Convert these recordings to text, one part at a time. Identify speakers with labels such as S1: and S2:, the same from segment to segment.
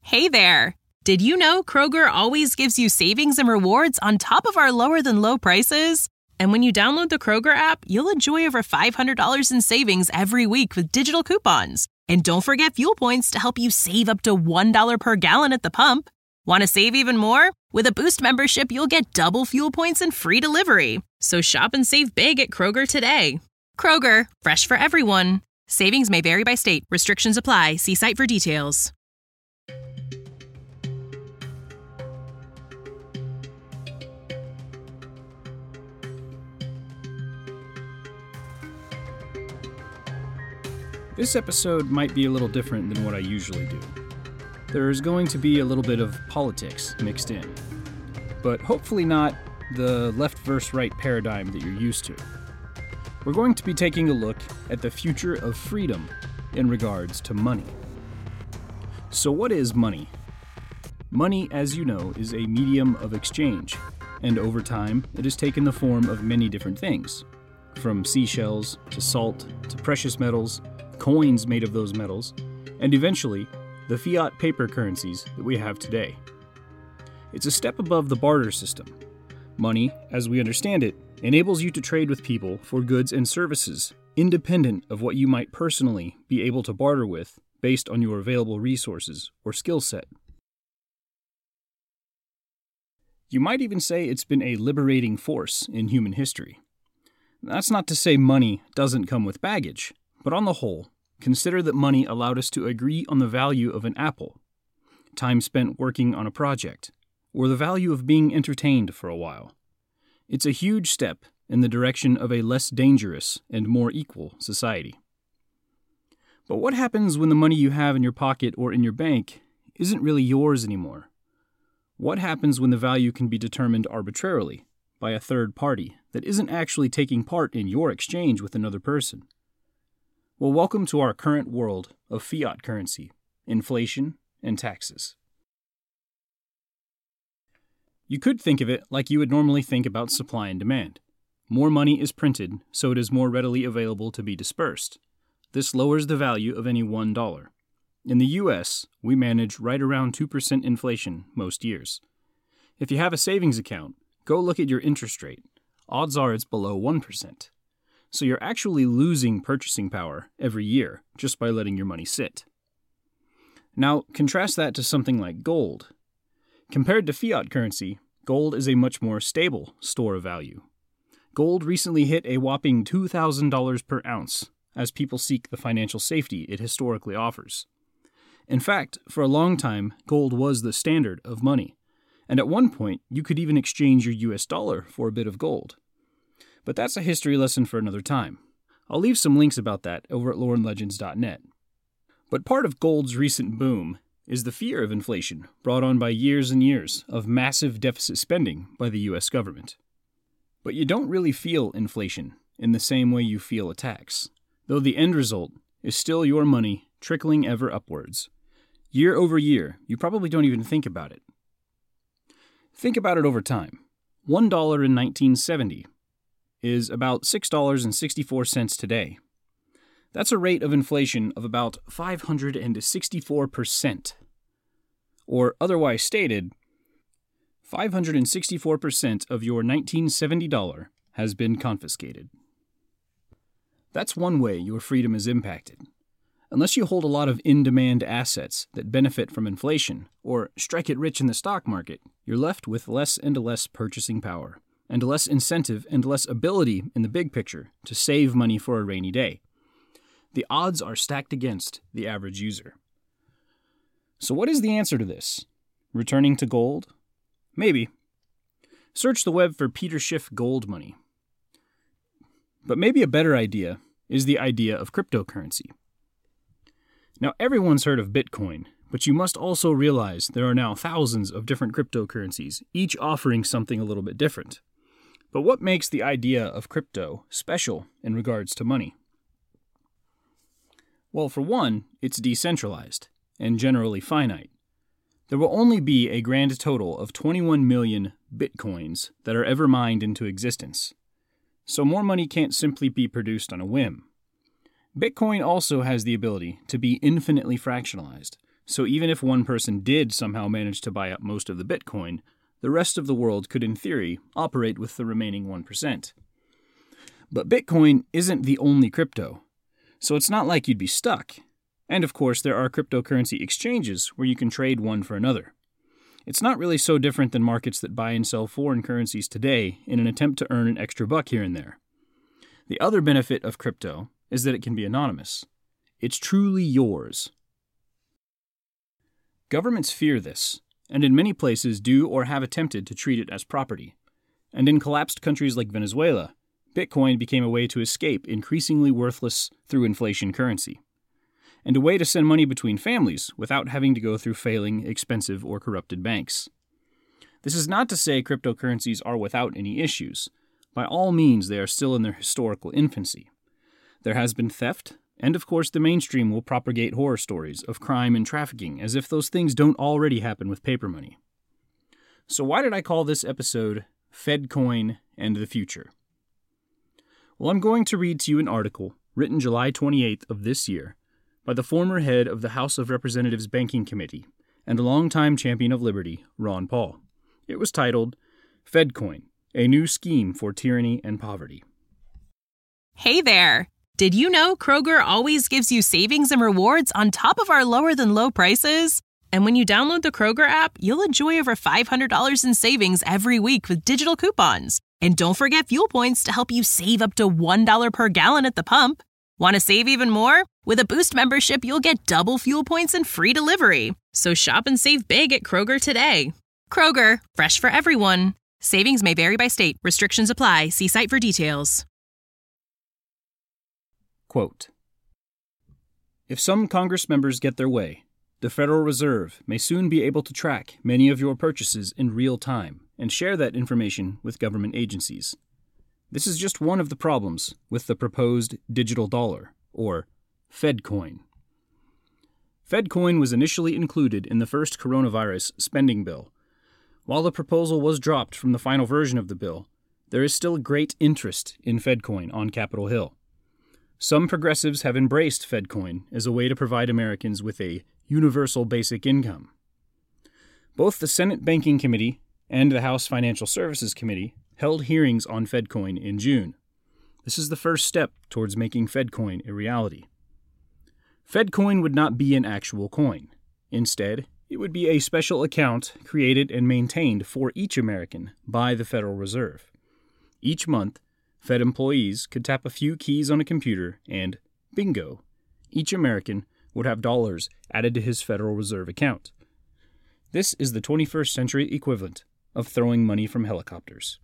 S1: Hey there! Did you know Kroger always gives you savings and rewards on top of our lower-than-low prices? And when you download the Kroger app, you'll enjoy over $500 in savings every week with digital coupons. And don't forget fuel points to help you save up to $1 per gallon at the pump. Want to save even more? With a Boost membership, you'll get double fuel points and free delivery. So shop and save big at Kroger today. Kroger, fresh for everyone. Savings may vary by state. Restrictions apply. See site for details.
S2: This episode might be a little different than what I usually do. There's going to be a little bit of politics mixed in, but hopefully not the left versus right paradigm that you're used to. We're going to be taking a look at the future of freedom in regards to money. So what is money? Money, as you know, is a medium of exchange, and over time it has taken the form of many different things, from seashells to salt to precious metals, coins made of those metals, and eventually, the fiat paper currencies that we have today. It's a step above the barter system. Money, as we understand it, enables you to trade with people for goods and services, independent of what you might personally be able to barter with based on your available resources or skill set. You might even say it's been a liberating force in human history. That's not to say money doesn't come with baggage. But on the whole, consider that money allowed us to agree on the value of an apple, time spent working on a project, or the value of being entertained for a while. It's a huge step in the direction of a less dangerous and more equal society. But what happens when the money you have in your pocket or in your bank isn't really yours anymore? What happens when the value can be determined arbitrarily by a third party that isn't actually taking part in your exchange with another person? Well, welcome to our current world of fiat currency, inflation, and taxes. You could think of it like you would normally think about supply and demand. More money is printed, so it is more readily available to be dispersed. This lowers the value of any $1. In the U.S., we manage right around 2% inflation most years. If you have a savings account, go look at your interest rate. Odds are it's below 1%. So you're actually losing purchasing power every year just by letting your money sit. Now, contrast that to something like gold. Compared to fiat currency, gold is a much more stable store of value. Gold recently hit a whopping $2,000 per ounce as people seek the financial safety it historically offers. In fact, for a long time, gold was the standard of money, and at one point, you could even exchange your US dollar for a bit of gold. But that's a history lesson for another time. I'll leave some links about that over at loreandlegends.net. But part of gold's recent boom is the fear of inflation brought on by years and years of massive deficit spending by the US government. But you don't really feel inflation in the same way you feel a tax, though the end result is still your money trickling ever upwards. Year over year, you probably don't even think about it. Think about it over time. $1 in 1970 is about $6.64 today. That's a rate of inflation of about 564%. Or otherwise stated, 564% of your $1970 has been confiscated. That's one way your freedom is impacted. Unless you hold a lot of in-demand assets that benefit from inflation, or strike it rich in the stock market, you're left with less and less purchasing power, and less incentive and less ability in the big picture to save money for a rainy day. The odds are stacked against the average user. So what is the answer to this? Returning to gold? Maybe. Search the web for Peter Schiff gold money. But maybe a better idea is the idea of cryptocurrency. Now, everyone's heard of Bitcoin, but you must also realize there are now thousands of different cryptocurrencies, each offering something a little bit different. But what makes the idea of crypto special in regards to money? Well, for one, it's decentralized and generally finite. There will only be a grand total of 21 million Bitcoins that are ever mined into existence. So more money can't simply be produced on a whim. Bitcoin also has the ability to be infinitely fractionalized, So even if one person did somehow manage to buy up most of the Bitcoin, the rest of the world could in theory operate with the remaining 1%. But Bitcoin isn't the only crypto, so it's not like you'd be stuck. And of course, there are cryptocurrency exchanges where you can trade one for another. It's not really so different than markets that buy and sell foreign currencies today in an attempt to earn an extra buck here and there. The other benefit of crypto is that it can be anonymous. It's truly yours. Governments fear this, and in many places do or have attempted to treat it as property. And in collapsed countries like Venezuela, Bitcoin became a way to escape increasingly worthless through inflation currency, and a way to send money between families without having to go through failing, expensive, or corrupted banks. This is not to say cryptocurrencies are without any issues. By all means, they are still in their historical infancy. There has been theft, and of course the mainstream will propagate horror stories of crime and trafficking as if those things don't already happen with paper money. So why did I call this episode FedCoin and the Future? Well, I'm going to read to you an article written July 28th of this year by the former head of the House of Representatives Banking Committee and a longtime champion of liberty, Ron Paul. It was titled, FedCoin, a New Scheme for Tyranny and Poverty.
S1: Hey there! Did you know Kroger always gives you savings and rewards on top of our lower-than-low prices? And when you download the Kroger app, you'll enjoy over $500 in savings every week with digital coupons. And don't forget fuel points to help you save up to $1 per gallon at the pump. Want to save even more? With a Boost membership, you'll get double fuel points and free delivery. So shop and save big at Kroger today. Kroger, fresh for everyone. Savings may vary by state. Restrictions apply. See site for details.
S2: Quote, if some Congress members get their way, the Federal Reserve may soon be able to track many of your purchases in real time and share that information with government agencies. This is just one of the problems with the proposed digital dollar, or FedCoin. FedCoin was initially included in the first coronavirus spending bill. While the proposal was dropped from the final version of the bill, there is still great interest in FedCoin on Capitol Hill. Some progressives have embraced FedCoin as a way to provide Americans with a universal basic income. Both the Senate Banking Committee and the House Financial Services Committee held hearings on FedCoin in June. This is the first step towards making FedCoin a reality. FedCoin would not be an actual coin. Instead, it would be a special account created and maintained for each American by the Federal Reserve. Each month, Fed employees could tap a few keys on a computer and, bingo, each American would have dollars added to his Federal Reserve account. This is the 21st century equivalent of throwing money from helicopters.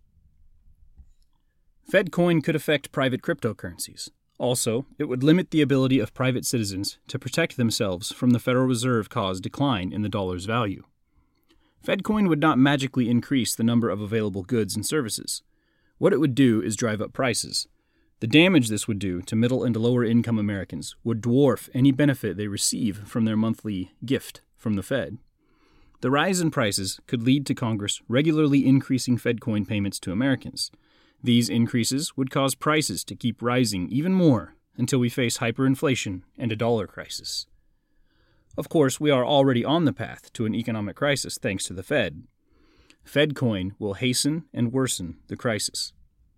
S2: FedCoin could affect private cryptocurrencies. Also, it would limit the ability of private citizens to protect themselves from the Federal Reserve-caused decline in the dollar's value. FedCoin would not magically increase the number of available goods and services. What it would do is drive up prices. The damage this would do to middle and lower-income Americans would dwarf any benefit they receive from their monthly gift from the Fed. The rise in prices could lead to Congress regularly increasing FedCoin payments to Americans. These increases would cause prices to keep rising even more until we face hyperinflation and a dollar crisis. Of course, we are already on the path to an economic crisis thanks to the Fed. FedCoin will hasten and worsen the crisis.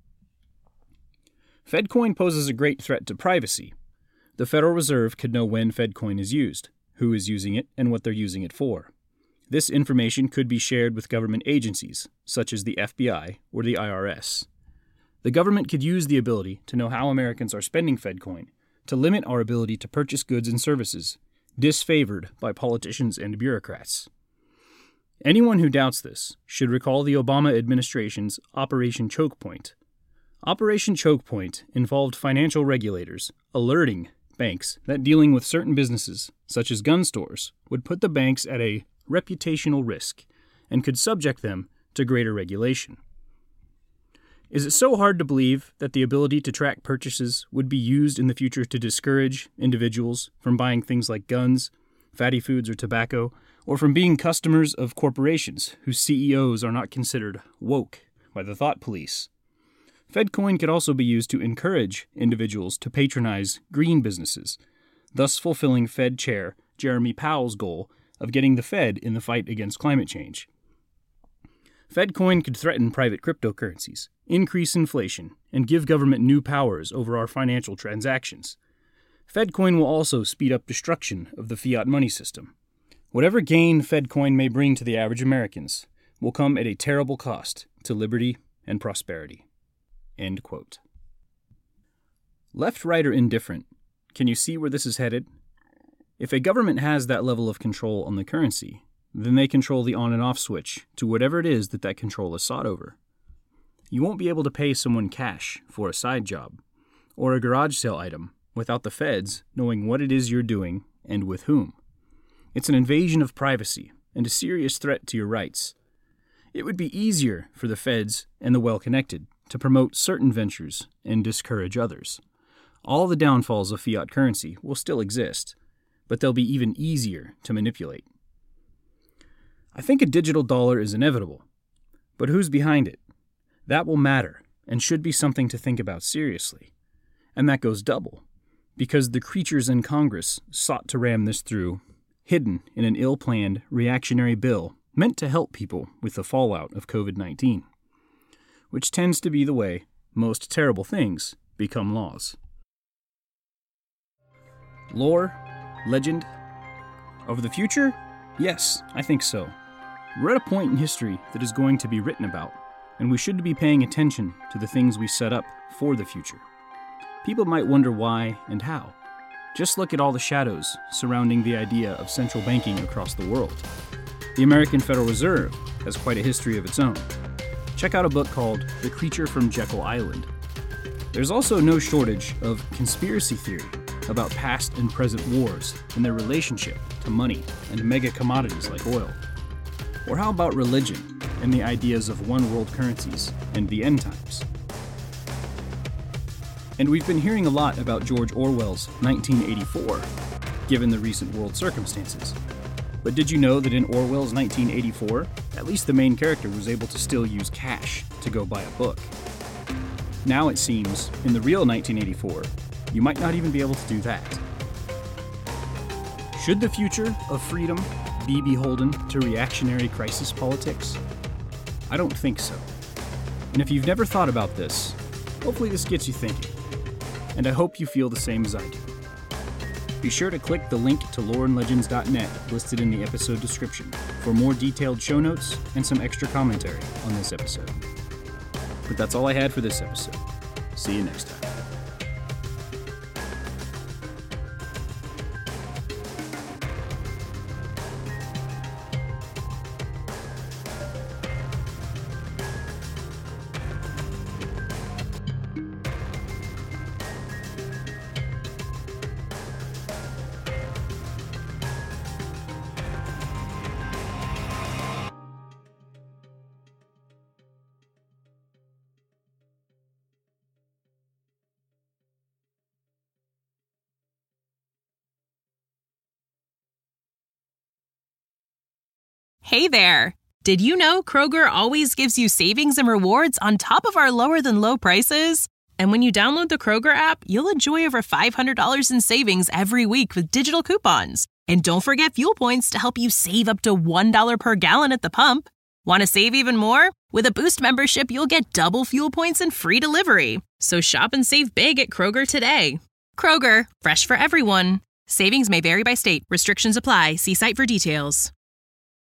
S2: FedCoin poses a great threat to privacy. The Federal Reserve could know when FedCoin is used, who is using it, and what they're using it for. This information could be shared with government agencies, such as the FBI or the IRS. The government could use the ability to know how Americans are spending FedCoin to limit our ability to purchase goods and services, disfavored by politicians and bureaucrats. Anyone who doubts this should recall the Obama administration's Operation Choke Point. Operation Choke Point involved financial regulators alerting banks that dealing with certain businesses, such as gun stores, would put the banks at a reputational risk and could subject them to greater regulation. Is it so hard to believe that the ability to track purchases would be used in the future to discourage individuals from buying things like guns, fatty foods, or tobacco, or from being customers of corporations whose CEOs are not considered woke by the thought police? FedCoin could also be used to encourage individuals to patronize green businesses, thus fulfilling Fed Chair Jeremy Powell's goal of getting the Fed in the fight against climate change. FedCoin could threaten private cryptocurrencies, increase inflation, and give government new powers over our financial transactions. FedCoin will also speed up destruction of the fiat money system. Whatever gain FedCoin may bring to the average Americans will come at a terrible cost to liberty and prosperity." End quote. Left, right, or indifferent, can you see where this is headed? If a government has that level of control on the currency, then they control the on and off switch to whatever it is that control is sought over. You won't be able to pay someone cash for a side job or a garage sale item without the feds knowing what it is you're doing and with whom. It's an invasion of privacy and a serious threat to your rights. It would be easier for the feds and the well-connected to promote certain ventures and discourage others. All the downfalls of fiat currency will still exist, but they'll be even easier to manipulate. I think a digital dollar is inevitable, but who's behind it? That will matter and should be something to think about seriously. And that goes double, because the creatures in Congress sought to ram this through, hidden in an ill-planned reactionary bill meant to help people with the fallout of COVID-19, which tends to be the way most terrible things become laws. Lore? Legend? Of the future? Yes, I think so. We're at a point in history that is going to be written about, and we should be paying attention to the things we set up for the future. People might wonder why and how. Just look at all the shadows surrounding the idea of central banking across the world. The American Federal Reserve has quite a history of its own. Check out a book called The Creature from Jekyll Island. There's also no shortage of conspiracy theory about past and present wars and their relationship to money and mega commodities like oil. Or how about religion and the ideas of one world currencies and the end times? And we've been hearing a lot about George Orwell's 1984, given the recent world circumstances. But did you know that in Orwell's 1984, at least the main character was able to still use cash to go buy a book? Now it seems, in the real 1984, you might not even be able to do that. Should the future of freedom be beholden to reactionary crisis politics? I don't think so. And if you've never thought about this, hopefully this gets you thinking. And I hope you feel the same as I do. Be sure to click the link to loreandlegends.net listed in the episode description for more detailed show notes and some extra commentary on this episode. But that's all I had for this episode. See you next time.
S1: Hey there! Did you know Kroger always gives you savings and rewards on top of our lower-than-low prices? And when you download the Kroger app, you'll enjoy over $500 in savings every week with digital coupons. And don't forget fuel points to help you save up to $1 per gallon at the pump. Want to save even more? With a Boost membership, you'll get double fuel points and free delivery. So shop and save big at Kroger today. Kroger, fresh for everyone. Savings may vary by state. Restrictions apply. See site for details.